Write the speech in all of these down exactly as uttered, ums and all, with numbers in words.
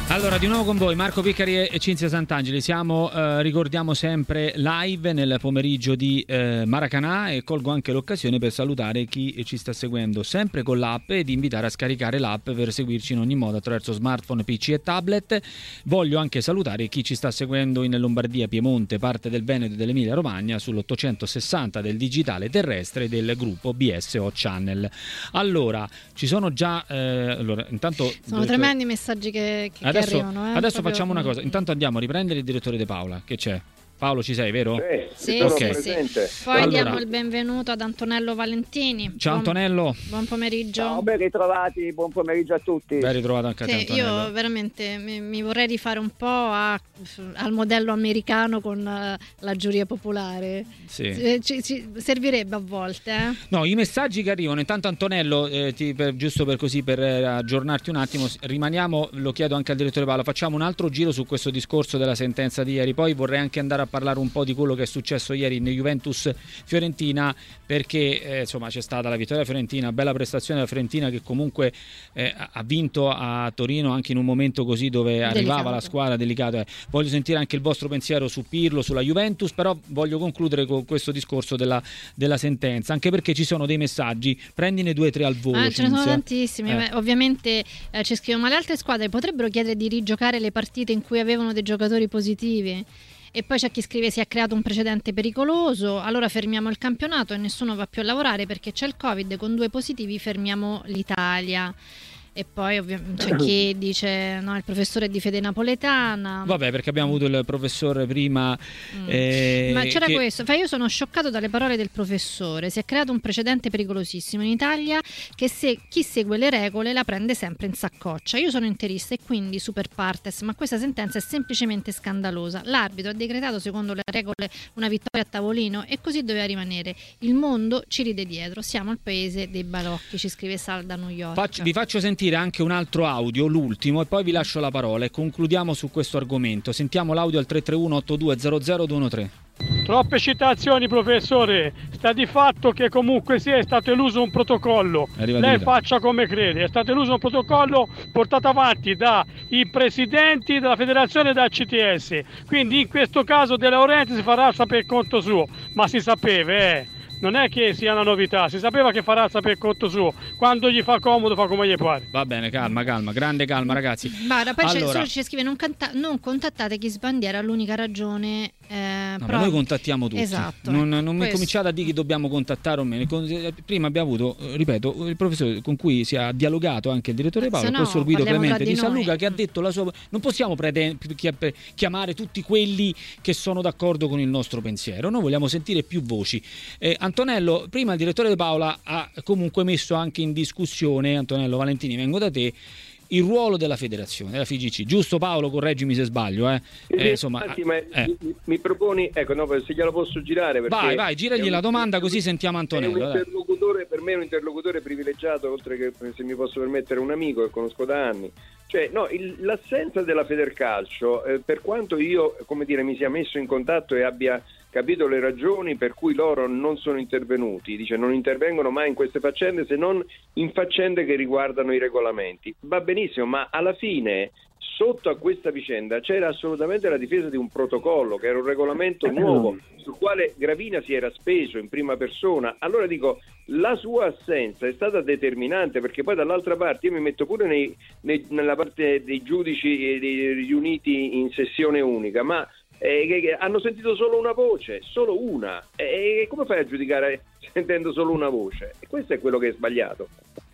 Allora, di nuovo con voi Marco Piccari e Cinzia Sant'Angeli. Siamo, eh, ricordiamo sempre, live nel pomeriggio di eh, Maracanã, e colgo anche l'occasione per salutare chi ci sta seguendo sempre con l'app e di invitare a scaricare l'app per seguirci in ogni modo attraverso smartphone, P C e tablet. Voglio anche salutare chi ci sta seguendo in Lombardia, Piemonte, parte del Veneto e dell'Emilia Romagna sull'ottocentosessanta del digitale terrestre del gruppo B S O Channel. Allora, ci sono già eh, allora, intanto sono tremendi messaggi che, che Adesso, arrivano, eh? adesso Proprio... facciamo una cosa. Intanto andiamo a riprendere il direttore De Paola. Che c'è? Paolo, ci sei, vero? Sì, sì, okay. sì, sì. Poi allora, diamo il benvenuto ad Antonello Valentini. Ciao buon, Antonello. Buon pomeriggio. Ciao, ben ritrovati, buon pomeriggio a tutti. Ben ritrovato anche a te, sì, Antonello. Io veramente mi, mi vorrei rifare un po' a, al modello americano con uh, la giuria popolare. Sì. Ci, ci servirebbe a volte. Eh? No, i messaggi che arrivano. Intanto Antonello, eh, ti, per, giusto per così per eh, aggiornarti un attimo, rimaniamo, lo chiedo anche al direttore Paolo, facciamo un altro giro su questo discorso della sentenza di ieri. Poi vorrei anche andare a parlare un po' di quello che è successo ieri in Juventus-Fiorentina, perché eh, insomma c'è stata la vittoria Fiorentina, bella prestazione della Fiorentina che comunque eh, ha vinto a Torino anche in un momento così dove delicato. Arrivava la squadra delicata. Voglio sentire anche il vostro pensiero su Pirlo, sulla Juventus, però voglio concludere con questo discorso della, della sentenza, anche perché ci sono dei messaggi, prendine due o tre al volo. Ah, ce ne sono tantissimi, eh. Ovviamente eh, ci scrivono, ma le altre squadre potrebbero chiedere di rigiocare le partite in cui avevano dei giocatori positivi? E poi c'è chi scrive: si è creato un precedente pericoloso, allora fermiamo il campionato e nessuno va più a lavorare perché c'è il Covid, con due positivi fermiamo l'Italia. E poi ovviamente c'è chi dice no, il professore è di fede napoletana. Vabbè, perché abbiamo avuto il professore prima. Mm. Eh, Ma c'era che... questo. Io sono scioccato dalle parole del professore. Si è creato un precedente pericolosissimo in Italia, che se chi segue le regole la prende sempre in saccoccia. Io sono interista e quindi super partes, ma questa sentenza è semplicemente scandalosa. L'arbitro ha decretato secondo le regole una vittoria a tavolino e così doveva rimanere. Il mondo ci ride dietro. Siamo il paese dei balocchi, ci scrive Sal da New York. Faccio, vi faccio sentire anche un altro audio, l'ultimo, e poi vi lascio la parola e concludiamo su questo argomento. Sentiamo l'audio al tre tre uno otto due zero zero due uno tre. Troppe citazioni, professore. Sta di fatto che comunque sia è stato eluso un protocollo. Lei faccia come crede, è stato eluso un protocollo portato avanti dai presidenti della federazione e dal C T S. Quindi in questo caso De Laurentiis farà sapere conto suo, ma si sapeva, eh. Non è che sia una novità, si sapeva che farà sapere conto suo, quando gli fa comodo fa come gli pare. Va bene, calma, calma, grande calma ragazzi. Guarda, poi allora... c'è, ci scrive non, canta- non contattate chi sbandiera, l'unica ragione eh, no, però... noi contattiamo tutti. Esatto. Non, non mi Questo... cominciate a dire chi dobbiamo contattare o meno. Prima abbiamo avuto, ripeto, il professore con cui si è dialogato anche il direttore Paolo, il no, professor Guido Clemente di, di San noi. Luca, che ha detto la sua. Non possiamo prete- chiamare tutti quelli che sono d'accordo con il nostro pensiero. Noi vogliamo sentire più voci. Eh, Antonello, prima il direttore De Paola ha comunque messo anche in discussione, Antonello Valentini, vengo da te, il ruolo della federazione, della F I G C. Giusto Paolo, correggimi se sbaglio. Eh? Eh, insomma, Infatti, ma eh. mi, mi proponi, ecco, no, se glielo posso girare. Vai, vai, giragli un, la domanda così sentiamo Antonello. È un interlocutore, per me è un interlocutore privilegiato, oltre che, se mi posso permettere, un amico che conosco da anni. Cioè, no, il, l'assenza della Federcalcio, eh, per quanto io, come dire, mi sia messo in contatto e abbia capito le ragioni per cui loro non sono intervenuti, dice non intervengono mai in queste faccende se non in faccende che riguardano i regolamenti. Va benissimo, ma alla fine sotto a questa vicenda c'era assolutamente la difesa di un protocollo, che era un regolamento nuovo sul quale Gravina si era speso in prima persona. Allora dico, la sua assenza è stata determinante, perché poi dall'altra parte io mi metto pure nei, nei, nella parte dei giudici eh, riuniti in sessione unica, ma Eh, che, che hanno sentito solo una voce, solo una, e eh, come fai a giudicare sentendo solo una voce? E questo è quello che è sbagliato.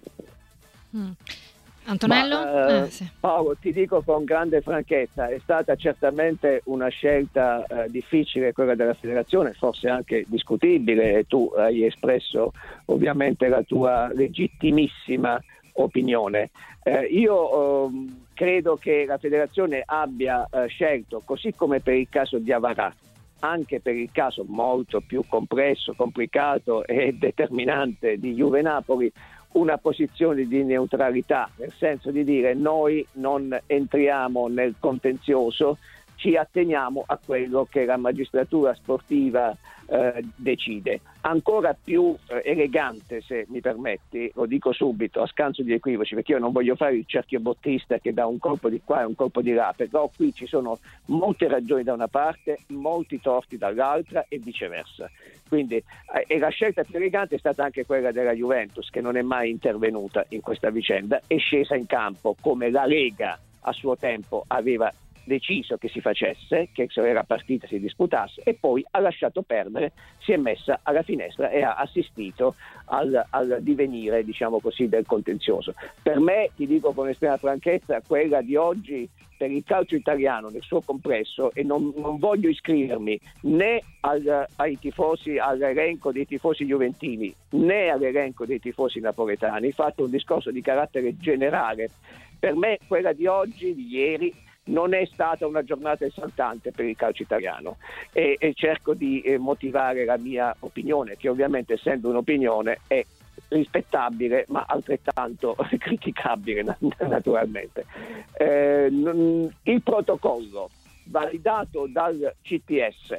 mm. Antonello? Ma, eh, eh, sì. Paolo, ti dico con grande franchezza, è stata certamente una scelta eh, difficile quella della federazione, forse anche discutibile, e tu hai espresso ovviamente la tua legittimissima opinione. Eh, io eh, credo che la federazione abbia eh, scelto, così come per il caso di Avarà, anche per il caso molto più complesso, complicato e determinante di Juve Napoli, una posizione di neutralità, nel senso di dire noi non entriamo nel contenzioso, ci atteniamo a quello che la magistratura sportiva eh, decide. Ancora più eh, elegante, se mi permetti, lo dico subito, a scanso di equivoci, perché io non voglio fare il cerchiobottista che dà un colpo di qua e un colpo di là, però qui ci sono molte ragioni da una parte, molti torti dall'altra e viceversa. Quindi, eh, e la scelta più elegante è stata anche quella della Juventus, che non è mai intervenuta in questa vicenda, è scesa in campo come la Lega a suo tempo aveva deciso che si facesse, che se la partita si disputasse, e poi ha lasciato perdere, si è messa alla finestra e ha assistito al, al divenire, diciamo così, del contenzioso. Per me, ti dico con estrema franchezza, quella di oggi per il calcio italiano nel suo complesso, e non, non voglio iscrivermi né al, ai tifosi, all'elenco dei tifosi juventini né all'elenco dei tifosi napoletani, fatto un discorso di carattere generale. Per me quella di oggi, di ieri, non è stata una giornata esaltante per il calcio italiano, e, e cerco di eh, motivare la mia opinione, che ovviamente, essendo un'opinione, è rispettabile ma altrettanto criticabile naturalmente. Eh, il protocollo validato dal C T S,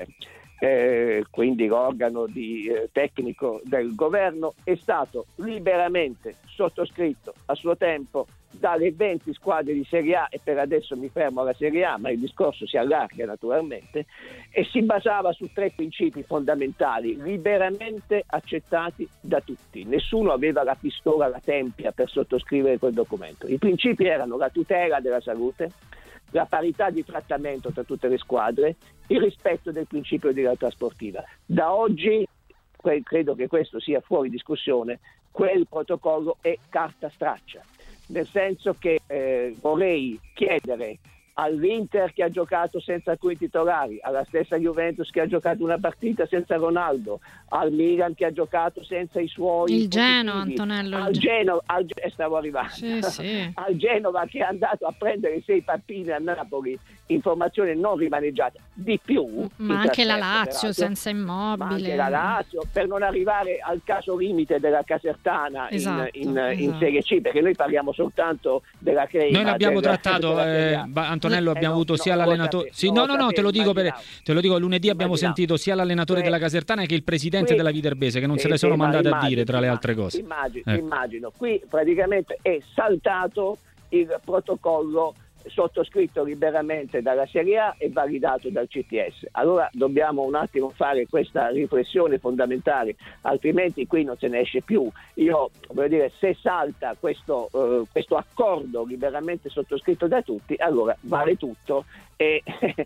eh, quindi l'organo di, eh, tecnico del governo, è stato liberamente sottoscritto a suo tempo dalle venti squadre di Serie A, e per adesso mi fermo alla Serie A, ma il discorso si allarga naturalmente, e si basava su tre principi fondamentali liberamente accettati da tutti. Nessuno aveva la pistola alla tempia per sottoscrivere quel documento. I principi erano la tutela della salute, la parità di trattamento tra tutte le squadre, il rispetto del principio di realtà sportiva. Da oggi credo che questo sia fuori discussione, quel protocollo è carta straccia. Nel senso che eh, vorrei chiedere all'Inter, che ha giocato senza alcuni titolari, alla stessa Juventus che ha giocato una partita senza Ronaldo, al Milan che ha giocato senza i suoi il Genoa, Antonello, al Genova, al, eh, stavo arrivando sì, sì. al Genova, che è andato a prendere sei pappine a Napoli, informazione non rimaneggiata, di più, ma anche la Lazio peraltro, senza Immobile, ma anche la Lazio, per non arrivare al caso limite della Casertana, esatto, in, in, esatto. in Serie C, perché noi parliamo soltanto della crema. Noi l'abbiamo della, trattato, della eh, Antonello, eh, abbiamo no, avuto no, sia l'allenatore, sì, no, no, no, te lo dico per, te lo dico, lunedì abbiamo immaginavo. sentito sia l'allenatore Qui, della Casertana che il presidente qui, della Viterbese, che non sì, se le sono sì, mandate immagino, a dire, tra le altre cose. Immagino, eh. immagino. Qui praticamente è saltato il protocollo sottoscritto liberamente dalla Serie A e validato dal C T S. Allora dobbiamo un attimo fare questa riflessione fondamentale, altrimenti qui non se ne esce più. Io voglio dire, se salta questo, eh, questo accordo liberamente sottoscritto da tutti, allora vale tutto e,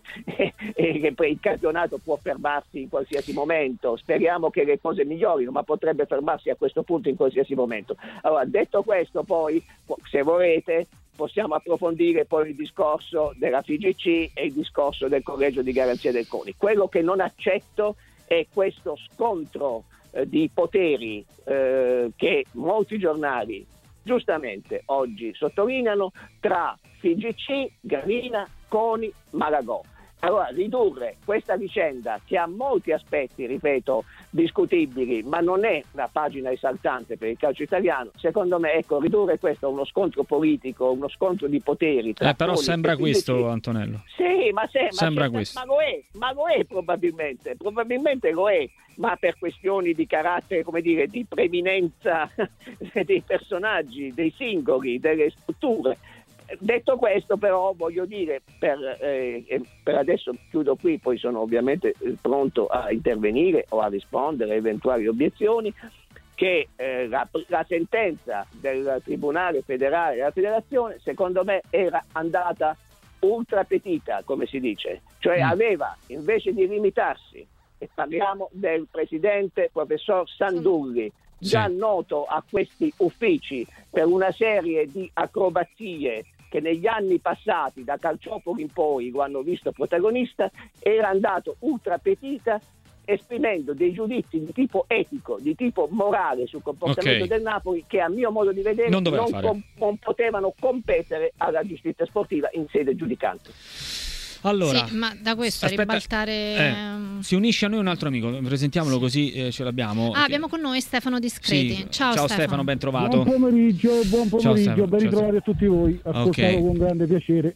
e, e il campionato può fermarsi in qualsiasi momento. Speriamo che le cose migliorino, ma potrebbe fermarsi a questo punto in qualsiasi momento. Allora, detto questo, poi se volete possiamo approfondire poi il discorso della F I G C e il discorso del collegio di garanzia del CONI. Quello che non accetto è questo scontro eh, di poteri eh, che molti giornali giustamente oggi sottolineano tra F I G C, Gravina, CONI, Malagò. Allora, ridurre questa vicenda, che ha molti aspetti, ripeto, discutibili, ma non è una pagina esaltante per il calcio italiano, secondo me, ecco, ridurre questo a uno scontro politico, uno scontro di poteri. Tra eh, però sembra questo, Antonello. Sì, ma, se, sembra ma, questo. ma lo è, ma lo è probabilmente, probabilmente lo è, ma per questioni di carattere, come dire, di preminenza dei personaggi, dei singoli, delle strutture. Detto questo, però, voglio dire, per, eh, per adesso chiudo qui, poi sono ovviamente pronto a intervenire o a rispondere a eventuali obiezioni, che eh, la, la sentenza del Tribunale Federale della Federazione, secondo me, era andata ultra petita, come si dice, cioè mm. aveva, invece di limitarsi, e parliamo del presidente professor Sandulli, già sì. noto a questi uffici per una serie di acrobazie che negli anni passati, da Calciopoli in poi, lo hanno visto protagonista, era andato ultra petita, esprimendo dei giudizi di tipo etico, di tipo morale sul comportamento okay. del Napoli, che a mio modo di vedere non, non, com- non potevano competere alla giustizia sportiva in sede giudicante. Allora, sì, ma da questo aspetta, ribaltare eh, si unisce a noi un altro amico, presentiamolo così eh, ce l'abbiamo. Ah, abbiamo con noi Stefano Discreti. Sì. Ciao, Ciao Stefano. Stefano, ben trovato. Buon pomeriggio, buon pomeriggio, Ciao, ben ritrovati a tutti voi. Ascoltavo okay. con grande piacere.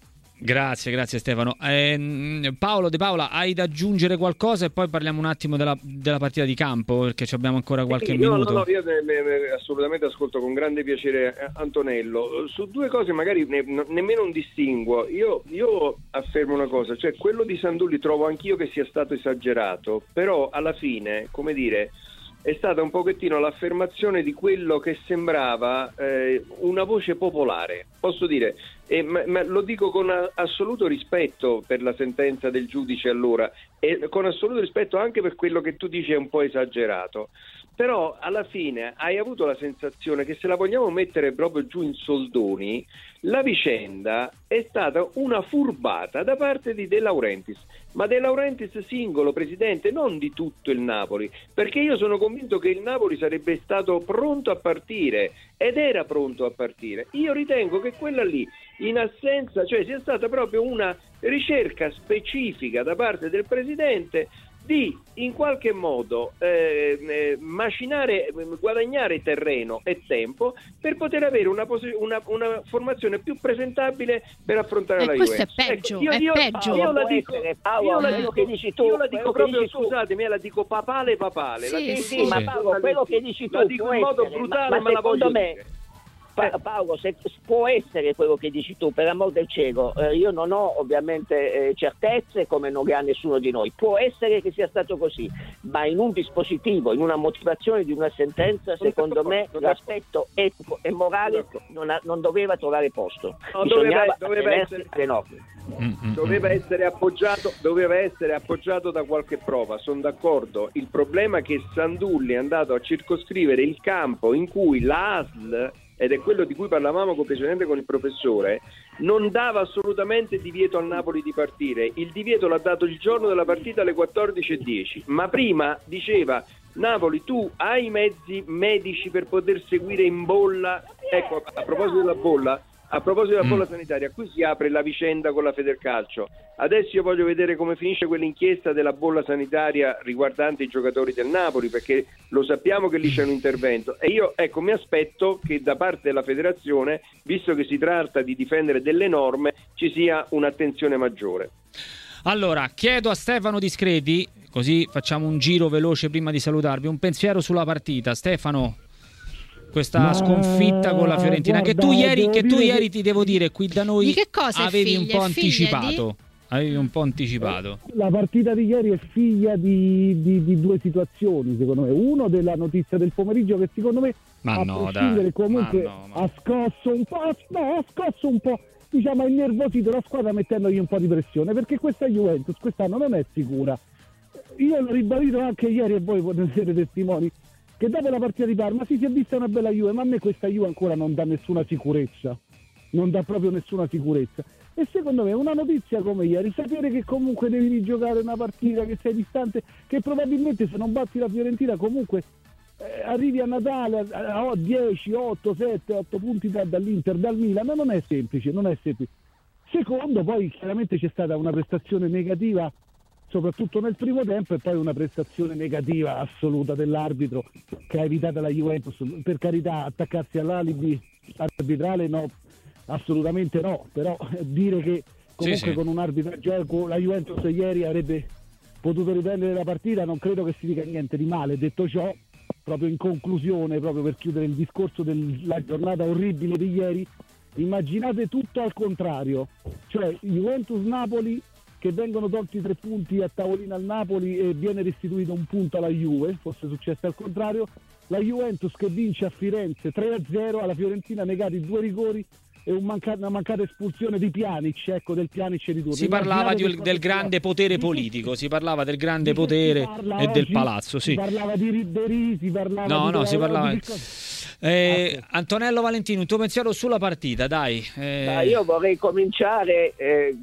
Grazie, grazie Stefano. Eh, Paolo De Paola, hai da aggiungere qualcosa e poi parliamo un attimo della, della partita di campo, perché abbiamo ancora qualche sì, minuto. No, no, no, io ne, ne, assolutamente ascolto con grande piacere Antonello. Su due cose magari ne, nemmeno un distinguo. Io, io affermo una cosa, cioè quello di Sandulli trovo anch'io che sia stato esagerato, però alla fine, come dire, è stata un pochettino l'affermazione di quello che sembrava eh, una voce popolare, posso dire, e, ma, ma lo dico con a, assoluto rispetto per la sentenza del giudice allora, e con assoluto rispetto anche per quello che tu dici è un po' esagerato, però alla fine hai avuto la sensazione che, se la vogliamo mettere proprio giù in soldoni, la vicenda è stata una furbata da parte di De Laurentiis, ma De Laurentiis singolo, presidente, non di tutto il Napoli, perché io sono convinto che il Napoli sarebbe stato pronto a partire ed era pronto a partire. Io ritengo che quella lì, in assenza, cioè sia stata proprio una ricerca specifica da parte del presidente di in qualche modo eh, eh, macinare, guadagnare terreno e tempo per poter avere una, posi- una, una formazione più presentabile per affrontare e la questo Juventus. è peggio, ecco, io, è io, peggio. Io la dico, Paolo, io la quello dico, che dici tu, io la dico proprio, tu. scusatemi, la dico papale papale. Sì, la dico, sì, ma Paolo, quello che dici tu la dico in modo essere, brutale, ma, ma, ma la voglio me, dire. Pa- Paolo, se può essere quello che dici tu, per amor del cielo, eh, io non ho ovviamente eh, certezze, come non le ha nessuno di noi, può essere che sia stato così, ma in un dispositivo, in una motivazione di una sentenza, secondo me l'aspetto etico e morale non, ha, non doveva trovare posto, no, bisognava doveva, doveva essere alle norme. Doveva essere appoggiato, doveva essere appoggiato da qualche prova, sono d'accordo. Il problema è che Sandulli è andato a circoscrivere il campo in cui l'A S L, ed è quello di cui parlavamo precedente con il professore, non dava assolutamente divieto al Napoli di partire. Il divieto l'ha dato il giorno della partita alle quattordici e dieci, ma prima diceva: Napoli, tu hai i mezzi medici per poter seguire in bolla. Ecco, a proposito della bolla, a proposito della bolla sanitaria, qui si apre la vicenda con la Federcalcio. Adesso io voglio vedere come finisce quell'inchiesta della bolla sanitaria riguardante i giocatori del Napoli, perché lo sappiamo che lì c'è un intervento, e io ecco mi aspetto che da parte della federazione, visto che si tratta di difendere delle norme, ci sia un'attenzione maggiore. Allora, chiedo a Stefano Discreti, così facciamo un giro veloce prima di salutarvi, un pensiero sulla partita. Stefano, questa Ma, sconfitta con la Fiorentina, guarda, che tu ieri, che tu ieri ti devo dire, qui da noi di che cosa avevi figlia? un po' anticipato. Di... Avevi un po' anticipato. La partita di ieri è figlia di, di, di due situazioni, secondo me. Uno, della notizia del pomeriggio, che secondo me, ma a no, prescindere, dai. comunque no, ma... ha scosso un po', no, ha scosso un po', diciamo, ha innervosito la squadra mettendogli un po' di pressione, perché questa Juventus quest'anno non è sicura. Io l'ho ribadito anche ieri, e voi potete essere testimoni, che dopo la partita di Parma si, si è vista una bella Juve, ma a me questa Juve ancora non dà nessuna sicurezza, non dà proprio nessuna sicurezza. E secondo me una notizia come ieri, sapere che comunque devi rigiocare una partita, che sei distante, che probabilmente se non batti la Fiorentina comunque eh, arrivi a Natale a, a, a dieci, otto, sette, otto punti da, dall'Inter, dal Milan, ma non è semplice, non è semplice. Secondo, poi chiaramente c'è stata una prestazione negativa soprattutto nel primo tempo, e poi una prestazione negativa assoluta dell'arbitro che ha evitato la Juventus. Per carità, attaccarsi all'alibi arbitrale no, assolutamente no, però dire che comunque sì, sì. con un arbitraggio la Juventus ieri avrebbe potuto riprendere la partita, non credo che si dica niente di male. Detto ciò, proprio in conclusione, proprio per chiudere il discorso della giornata orribile di ieri, immaginate tutto al contrario, cioè Juventus-Napoli, che vengono tolti tre punti a tavolino al Napoli e viene restituito un punto alla Juve, fosse successo al contrario, la Juventus che vince a Firenze tre a zero, alla Fiorentina negati due rigori e un manca- una mancata espulsione di Pjanic, ecco, del Pjanic di turno. Si parlava di, del grande potere politico, si parlava del grande potere e del palazzo, sì. Si parlava di Ribéry, si parlava no, di... No, no, si parlava... Eh, Antonello Valentino, un tuo pensiero sulla partita, dai. Eh... Ma io vorrei cominciare... Eh...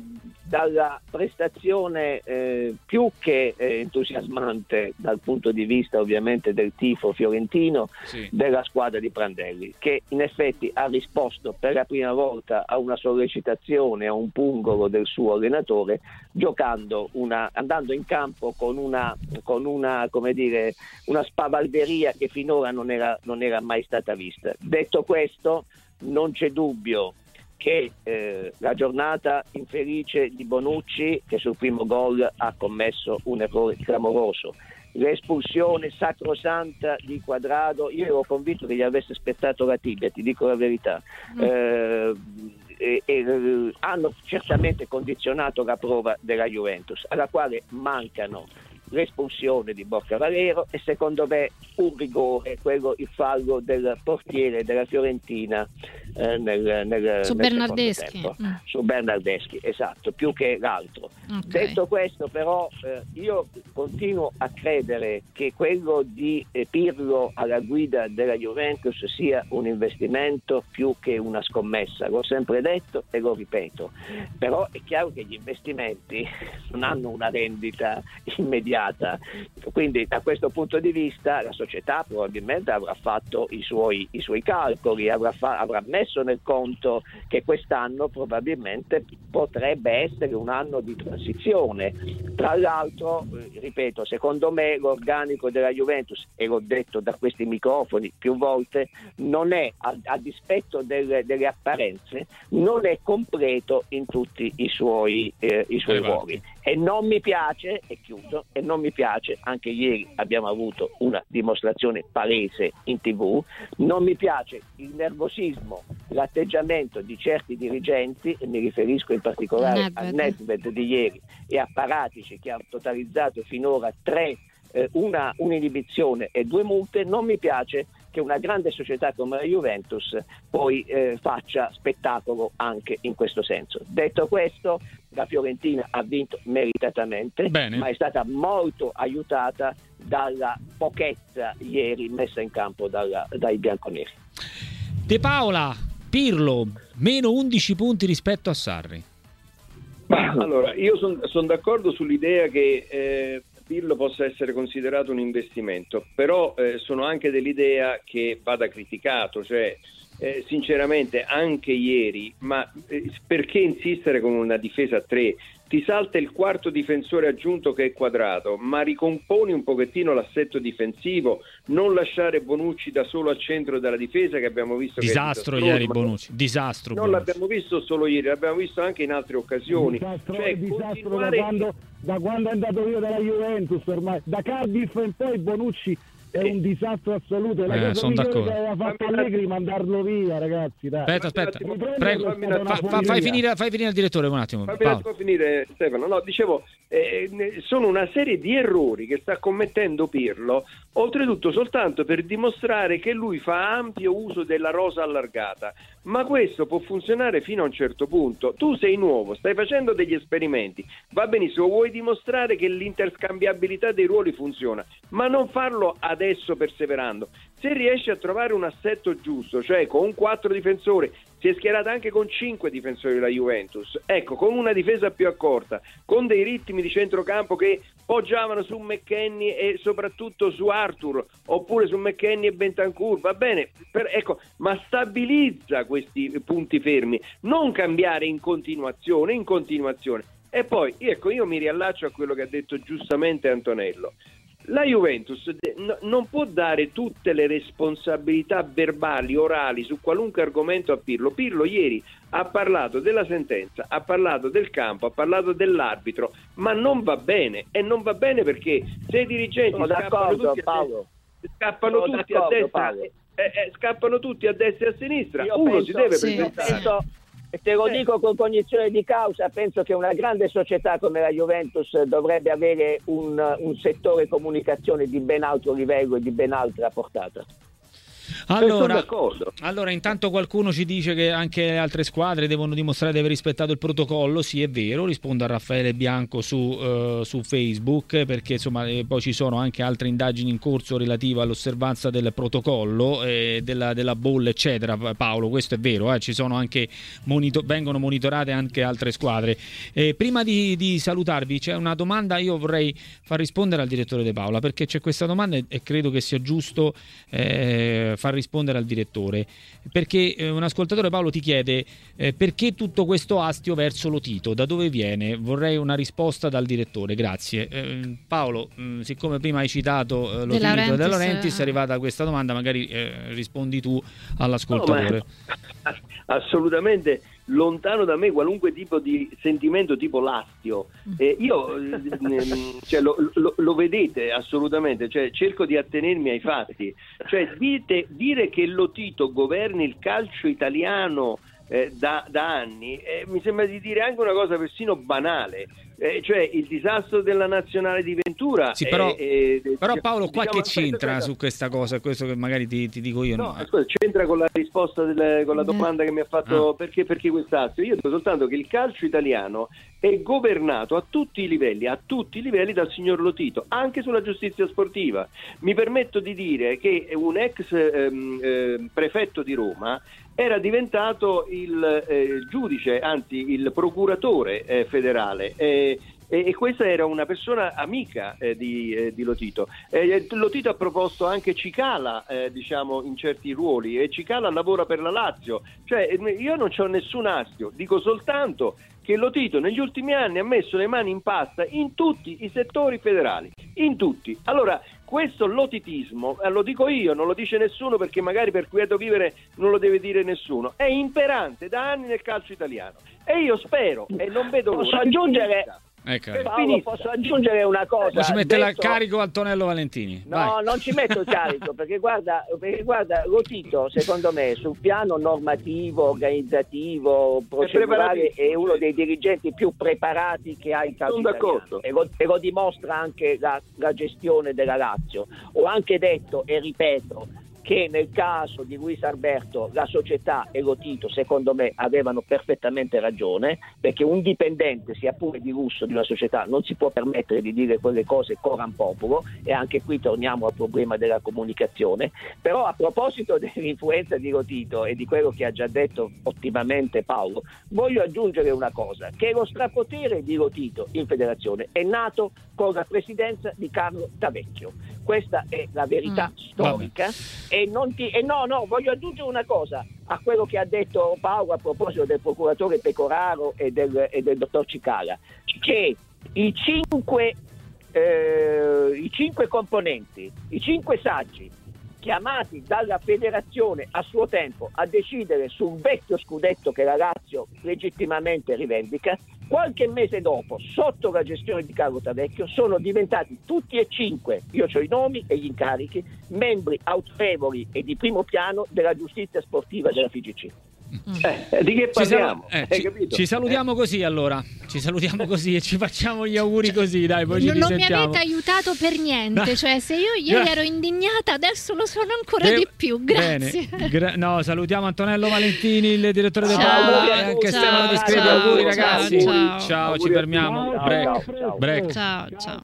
dalla prestazione eh, più che eh, entusiasmante dal punto di vista ovviamente del tifo fiorentino, sì, della squadra di Prandelli, che in effetti ha risposto per la prima volta a una sollecitazione, a un pungolo del suo allenatore, giocando una, andando in campo con una, con una, come dire, una spavalderia che finora non era, non era mai stata vista. Detto questo, non c'è dubbio che eh, la giornata infelice di Bonucci, che sul primo gol ha commesso un errore clamoroso, l'espulsione sacrosanta di Quadrado, io ero convinto che gli avesse spettato la tibia, ti dico la verità. Mm. Eh, E, e, hanno certamente condizionato la prova della Juventus, alla quale mancano l'espulsione di Borca Valero e secondo me un rigore, quello il fallo del portiere della Fiorentina eh, nel, nel, su nel Bernardeschi mm. su Bernardeschi, esatto, più che l'altro. Okay. Detto questo però eh, io continuo a credere che quello di eh, Pirlo alla guida della Juventus sia un investimento più che una scommessa, l'ho sempre detto e lo ripeto, però è chiaro che gli investimenti non hanno una rendita immediata. Quindi da questo punto di vista la società probabilmente avrà fatto i suoi, i suoi calcoli, avrà, fa, avrà messo nel conto che quest'anno probabilmente potrebbe essere un anno di transizione. Tra l'altro, eh, ripeto, secondo me l'organico della Juventus, e l'ho detto da questi microfoni più volte, non è, a, a dispetto delle, delle apparenze, non è completo in tutti i suoi, eh, i suoi ruoli. E non mi piace, e chiuso, e non mi piace, anche ieri abbiamo avuto una dimostrazione palese in tivù, non mi piace il nervosismo, l'atteggiamento di certi dirigenti, e mi riferisco in particolare Nedved. al Nedved di ieri e a Paratici, che ha totalizzato finora tre, eh, una un'inibizione e due multe. Non mi piace che una grande società come la Juventus poi eh, faccia spettacolo anche in questo senso. Detto questo, la Fiorentina ha vinto meritatamente, Bene. ma è stata molto aiutata dalla pochezza ieri messa in campo dalla, dai bianconeri. De Paola, Pirlo, meno undici punti rispetto a Sarri. Allora, io sono son d'accordo sull'idea che eh, Pirlo possa essere considerato un investimento, però eh, sono anche dell'idea che vada criticato, cioè eh, sinceramente anche ieri, ma eh, perché insistere con una difesa a tre? Ti salta il quarto difensore aggiunto che è Quadrado, ma ricomponi un pochettino l'assetto difensivo, non lasciare Bonucci da solo al centro della difesa, che abbiamo visto disastro che ieri Bonucci, disastro non Bonucci. L'abbiamo visto solo ieri, l'abbiamo visto anche in altre occasioni. Disastro, cioè, disastro continuare... da, quando, da quando è andato via dalla Juventus ormai, da Cardiff in poi Bonucci è un disastro assoluto. È la eh, cosa migliore d'accordo. che aveva fatto Allegri, mandarlo via, ragazzi. Dai. Aspetta, aspetta, prego, fa, fa, fai, finire, fai finire il direttore un attimo. Fammi finire, Stefano. No, dicevo, eh, sono una serie di errori che sta commettendo Pirlo, oltretutto soltanto per dimostrare che lui fa ampio uso della rosa allargata. Ma questo può funzionare fino a un certo punto. Tu sei nuovo, stai facendo degli esperimenti, va benissimo, vuoi dimostrare che l'interscambiabilità dei ruoli funziona, ma non farlo adesso perseverando. Se riesci a trovare un assetto giusto, cioè con quattro difensori, si è schierata anche con cinque difensori la Juventus, ecco, con una difesa più accorta, con dei ritmi di centrocampo che poggiavano su McKennie e soprattutto su Arthur, oppure su McKennie e Bentancur, va bene, per, ecco, ma stabilizza questi punti fermi, non cambiare in continuazione, in continuazione. E poi, ecco, io mi riallaccio a quello che ha detto giustamente Antonello. La Juventus non può dare tutte le responsabilità verbali, orali, su qualunque argomento a Pirlo. Pirlo ieri ha parlato della sentenza, ha parlato del campo, ha parlato dell'arbitro, ma non va bene. E non va bene perché se i dirigenti Sono scappano tutti, Paolo. a, scappano tutti a destra, eh, eh, scappano tutti a destra e a sinistra, io uno penso, si deve sì, presentare. Penso, e te lo dico con cognizione di causa, penso che una grande società come la Juventus dovrebbe avere un, un settore comunicazione di ben alto livello e di ben altra portata. Allora, allora, intanto qualcuno ci dice che anche le altre squadre devono dimostrare di aver rispettato il protocollo. Sì, è vero, rispondo a Raffaele Bianco su, uh, su Facebook, perché insomma eh, poi ci sono anche altre indagini in corso relative all'osservanza del protocollo, eh, della, della bolla eccetera. Paolo, questo è vero, eh, ci sono anche monitor- vengono monitorate anche altre squadre. Eh, prima di, di salutarvi c'è una domanda, io vorrei far rispondere al direttore De Paola, perché c'è questa domanda e, e credo che sia giusto eh, far rispondere al direttore, perché eh, un ascoltatore, Paolo, ti chiede eh, perché tutto questo astio verso Lotito, da dove viene? Vorrei una risposta dal direttore, grazie. eh, Paolo, mh, siccome prima hai citato eh, Lotito e De Laurentiis, è arrivata questa domanda, magari eh, rispondi tu all'ascoltatore. No, assolutamente lontano da me qualunque tipo di sentimento tipo lastio. Eh, io cioè, lo, lo, lo vedete assolutamente, cioè, cerco di attenermi ai fatti. Cioè, dite, dire che Lotito governi il calcio italiano eh, da, da anni eh, mi sembra di dire anche una cosa persino banale. Eh, cioè il disastro della nazionale di Ventura. Sì, però, eh, eh, però Paolo, diciamo, qualche aspetta, c'entra aspetta. su questa cosa, questo che magari ti, ti dico io. No, no. ascolta, c'entra con la risposta del, con la domanda che mi ha fatto Ah. perché, perché quest'astio. Io dico soltanto che il calcio italiano è governato a tutti i livelli, a tutti i livelli dal signor Lotito, anche sulla giustizia sportiva. Mi permetto di dire che un ex ehm, eh, prefetto di Roma era diventato il eh, giudice, anzi il procuratore eh, federale. Eh, E, e questa era una persona amica eh, di, eh, di Lotito. Eh, Lotito ha proposto anche Cicala, eh, diciamo, in certi ruoli, e Cicala lavora per la Lazio. Cioè, io non c'ho nessun astio, dico soltanto che Lotito negli ultimi anni ha messo le mani in pasta in tutti i settori federali, in tutti. Allora, questo lotitismo, eh, lo dico io, non lo dice nessuno perché magari per quieto vivere non lo deve dire nessuno, è imperante da anni nel calcio italiano. E io spero, e non vedo l'ora, Posso aggiungere... Ecco. Paolo, posso aggiungere una cosa? Si mette Detto... il carico Antonello Valentini. No, Vai. non ci metto il carico, perché guarda, perché guarda, Lotito, secondo me, sul piano normativo, organizzativo, procedurale, è uno dei dirigenti più preparati che ha il calcio italiano. E lo, e lo dimostra anche la, la gestione della Lazio. Ho anche detto, e ripeto, che nel caso di Luis Alberto la società e Lotito secondo me avevano perfettamente ragione, perché un dipendente, sia pure di lusso, di una società non si può permettere di dire quelle cose coram populo, e anche qui torniamo al problema della comunicazione. Però a proposito dell'influenza di Lotito e di quello che ha già detto ottimamente Paolo, voglio aggiungere una cosa, che lo strapotere di Lotito in federazione è nato con la presidenza di Carlo Tavecchio. Questa è la verità mm. storica. E, non ti, e no, no, voglio aggiungere una cosa a quello che ha detto Paolo a proposito del procuratore Pecoraro e del, e del dottor Cicala, che i cinque, eh, i cinque componenti, i cinque saggi chiamati dalla federazione a suo tempo a decidere sul vecchio scudetto che la Lazio legittimamente rivendica, qualche mese dopo, sotto la gestione di Carlo Tavecchio, sono diventati tutti e cinque, io ho i nomi e gli incarichi, membri autorevoli e di primo piano della giustizia sportiva della F I G C. Eh, di che parliamo? Ci, sal- eh, Hai ci, capito? ci salutiamo eh. così allora, ci salutiamo così e ci facciamo gli auguri così, dai, poi ci non, non mi risentiamo. avete aiutato per niente, cioè se io ieri ero indignata adesso lo sono ancora eh, di più, grazie. Bene. Gra- no, salutiamo Antonello Valentini, il direttore del Ciao, Palla, e anche ciao, Stefano Discreti, ciao, auguri ciao, ragazzi. ciao, ciao ci fermiamo. Ciao, Break. ciao, ciao. Break. Ciao, ciao.